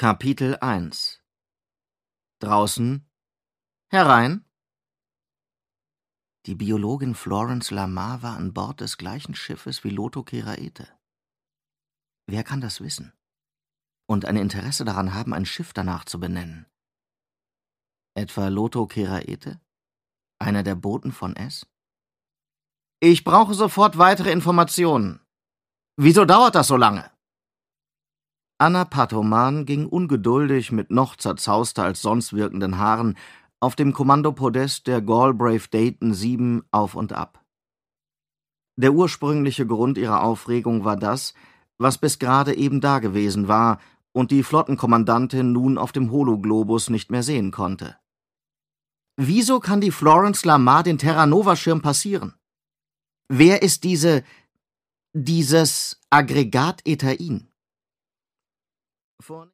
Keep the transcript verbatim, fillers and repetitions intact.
Kapitel eins Draußen. Herein. Die Biologin Florence Lamar war an Bord des gleichen Schiffes wie Lotho Keraete. Wer kann das wissen? Und ein Interesse daran haben, ein Schiff danach zu benennen? Etwa Lotho Keraete? Einer der Boten von S? Ich brauche sofort weitere Informationen. Wieso dauert das so lange? Anna Patoman ging ungeduldig mit noch zerzauster als sonst wirkenden Haaren auf dem Kommandopodest der Galbraith Dayton sieben auf und ab. Der ursprüngliche Grund ihrer Aufregung war das, was bis gerade eben dagewesen war und die Flottenkommandantin nun auf dem Hologlobus nicht mehr sehen konnte. Wieso kann die Florence Lamar den Terra-Nova-Schirm passieren? Wer ist diese, dieses Aggregat Etain? Vor